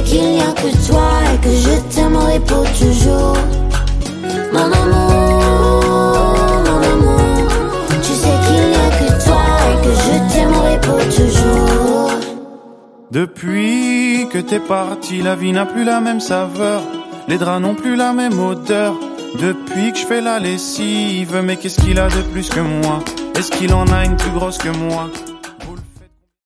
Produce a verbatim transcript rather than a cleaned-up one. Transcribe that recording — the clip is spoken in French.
qu'il n'y a que toi et que je t'aimerai pour toujours. Mon amour, mon amour, tu sais qu'il n'y a que toi et que je t'aimerai pour toujours. Depuis que t'es parti, la vie n'a plus la même saveur. Les draps n'ont plus la même odeur. Depuis que je fais la lessive, mais qu'est-ce qu'il a de plus que moi? Est-ce qu'il en a une plus grosse que moi?